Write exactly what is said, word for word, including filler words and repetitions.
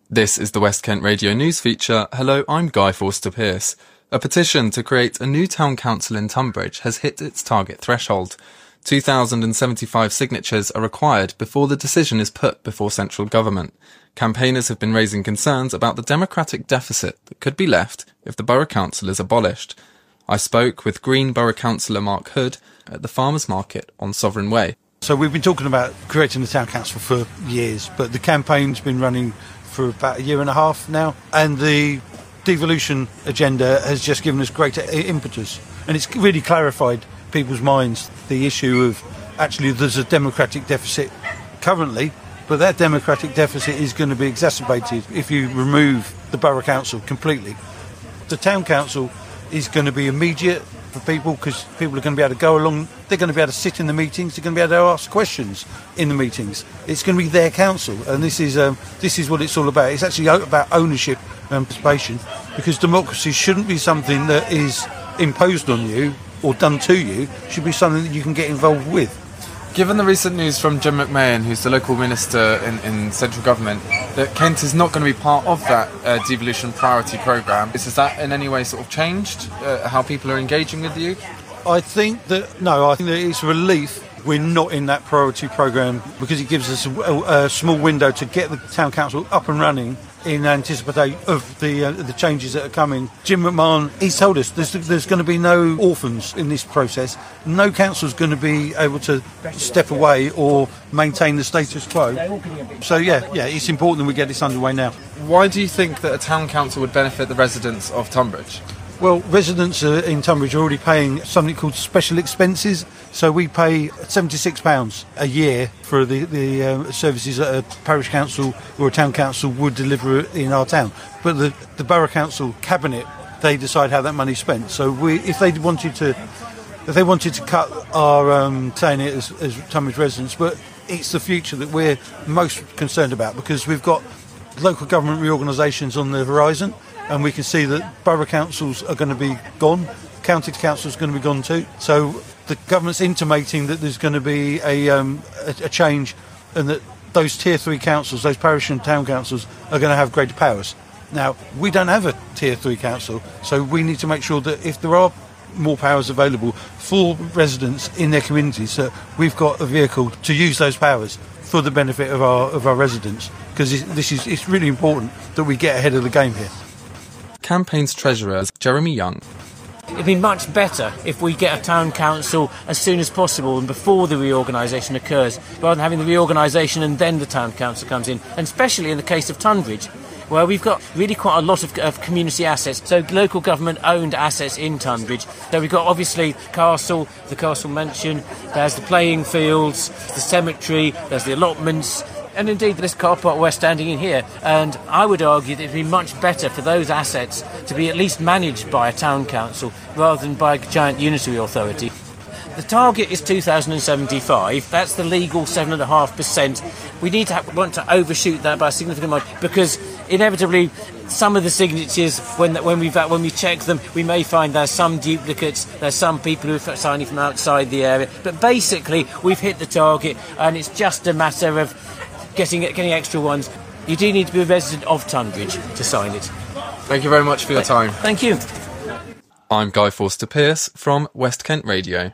This is the West Kent Radio News feature. Hello, I'm Guy Forster-Pearce. A petition to create a new town council in Tunbridge has hit its target threshold. two thousand seventy-five signatures are required before the decision is put before central government. Campaigners have been raising concerns about the democratic deficit that could be left if the borough council is abolished. I spoke with Green Borough Councillor Mark Hood at the Farmers Market on Sovereign Way. So we've been talking about creating the town council for years, but the campaign's been running for about a year and a half now, and the devolution agenda has just given us greater impetus, and it's really clarified people's minds the issue of actually there's a democratic deficit currently, but that democratic deficit is going to be exacerbated if you remove the borough council completely. The town council is going to be immediate for people because people are going to be able to go along, they're going to be able to sit in the meetings, they're going to be able to ask questions in the meetings. It's going to be their council, and this is um, this is what it's all about. It's actually about ownership and participation, because democracy shouldn't be something that is imposed on you or done to you. It should be something that you can get involved with. Given the recent news from Jim McMahon, who's the local minister in, in central government, that Kent is not going to be part of that uh, devolution priority programme, is, has that in any way sort of changed uh, how people are engaging with you? I think that, no, I think that it's a relief we're not in that priority programme, because it gives us a, a small window to get the town council up and running in anticipation of the uh, the changes that are coming. Jim McMahon, he's told us there's, there's going to be no orphans in this process. No council's going to be able to step away or maintain the status quo. So yeah, yeah, it's important that we get this underway now. Why do you think that a town council would benefit the residents of Tunbridge? Well, residents in Tunbridge are already paying something called special expenses. So we pay seventy-six pounds a year for the, the uh, services that a parish council or a town council would deliver in our town. But the, the borough council cabinet, they decide how that money's spent. So we, if they wanted to, if they wanted to cut our um, saying it as, as Tunbridge residents, but it's the future that we're most concerned about, because we've got local government reorganisations on the horizon, and we can see that borough councils are going to be gone, county councils are going to be gone too. So the government's intimating that there's going to be a, um, a, a change, and that those tier three councils, those parish and town councils, are going to have greater powers. Now, we don't have a tier three council, so we need to make sure that if there are more powers available for residents in their communities, that we've got a vehicle to use those powers for the benefit of our of our residents, because this is it's really important that we get ahead of the game here. Campaign's treasurer, Jeremy Young. It'd be much better if we get a town council as soon as possible and before the reorganisation occurs, rather than having the reorganisation and then the town council comes in, and especially in the case of Tunbridge, where we've got really quite a lot of, of community assets, so local government owned assets in Tunbridge. So we've got obviously the castle, the castle mansion, there's the playing fields, the cemetery, there's the allotments, and indeed this car park we're standing in here. And I would argue that it'd be much better for those assets to be at least managed by a town council rather than by a giant unitary authority. The target is two thousand seventy-five. That's the legal seven point five percent. We need to have, want to overshoot that by a significant amount, because inevitably some of the signatures, when when we when we check them, we may find there's some duplicates, there's some people who are signing from outside the area. But basically, we've hit the target, and it's just a matter of getting getting extra ones. You do need to be a resident of Tunbridge to sign it. Thank you very much for your time. Thank you. I'm Guy Forster-Pearce from West Kent Radio.